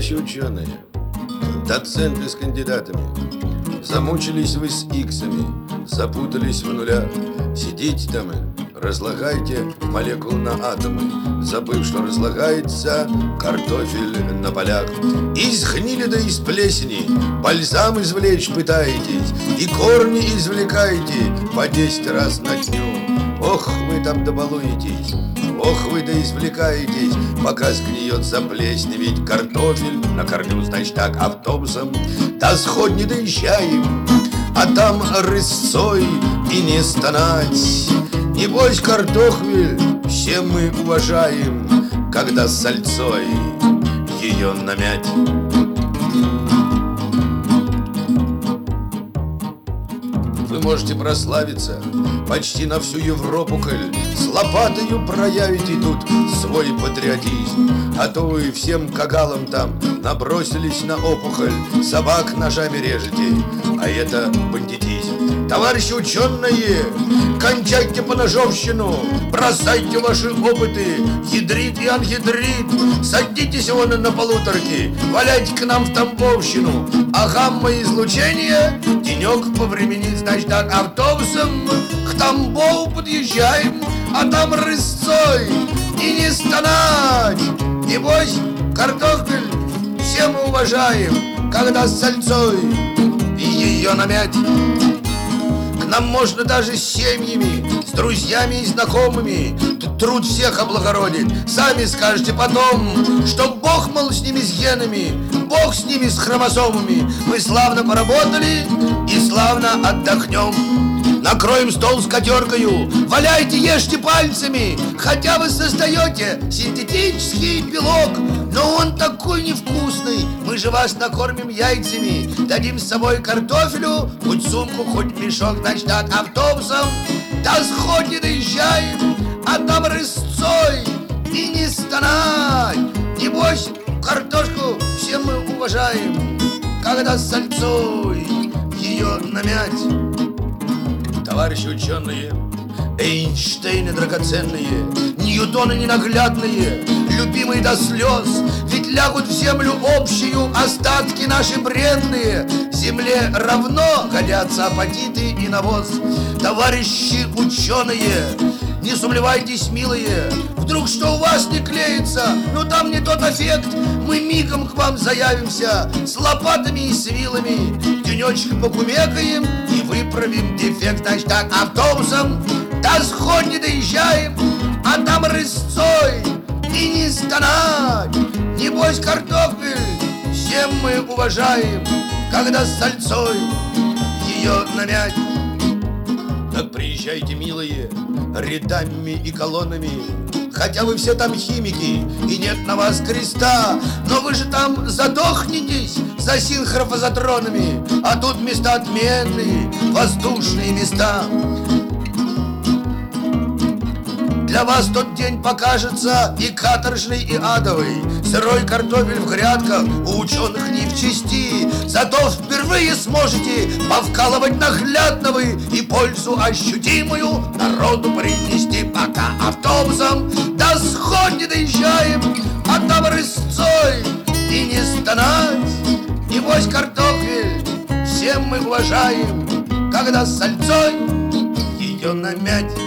Товарищи ученые, доценты с кандидатами, замучились вы с иксами, запутались в нулях. Сидите там и разлагайте молекулы на атомы, забыв, что разлагается картофель на полях. Из гнили да из плесени бальзам извлечь пытаетесь, и корни извлекаете по 10 раз на дню. Ох, вы там добалуетесь, ох, вы да извлекаетесь, пока сгниет, заплесневить картофель на корню. Значит так, автобусом до сходни доезжаем, а там рысцой и не стонать. Небось, картофель все мы уважаем, когда с сальцой ее намять. Вы можете прославиться почти на всю Европу, коль с лопатою проявите тут свой патриотизм. А то вы всем кагалам там набросились на опухоль, собак ножами режете, а это бандитизм. Товарищи ученые, кончайте поножовщину, бросайте ваши опыты, ядрит и анхидрит, садитесь вон на полуторки, валяйте к нам в Тамбовщину, а гамма-излучение денек повременит. Значит так, автобусом к Тамбову подъезжаем, а там рысцой и не стонать. Небось, картофель все мы уважаем, когда с сальцой и ее намять. К нам можно даже с семьями, с друзьями и знакомыми. Труд всех облагородит. Сами скажете потом, что Бог, мол, с ними, с генами, Бог с ними, с хромосомами. Мы славно поработали и славно отдохнем. Накроем стол с котеркою, валяйте, ешьте пальцами, хотя вы создаете синтетический белок, но он такой невкусный. Мы же вас накормим яйцами, дадим с собой картофелю, хоть сумку, хоть мешок. Значит так, автобусом до сходни доезжаем, а там рысцой и не стонать. Небось, картошку все мы уважаем, когда с сальцой ее намять. Товарищи ученые, Эйнштейны драгоценные, Ньютоны ненаглядные, любимые до слез, ведь лягут в землю общую остатки наши бренные. Земле равно годятся апатиты и навоз. Товарищи ученые, не сумлевайтесь, милые, вдруг что у вас не клеится, но там не тот эффект. Мы мигом к вам заявимся с лопатами и с вилами, денечек покумекаем и выправим дефект. Значит так, автобусом до сходни доезжаем, а там рысцой и не стонать. Небось, картофель всем мы уважаем, когда с сальцой ее намять. Так приезжайте, милые, рядами и колоннами, хотя вы все там химики и нет на вас креста, но вы же там задохнетесь за синхрофазотронами, а тут места отменные, воздушные места. Для вас тот день покажется и каторжный, и адовый. Сырой картофель в грядках у ученых не в чести, зато впервые сможете повкалывать наглядно вы и пользу ощутимую народу принести. Пока автобусом до сходни доезжаем, а там рысцой и не стонать. Небось, картофель всем мы уважаем, когда с сальцой ее намять.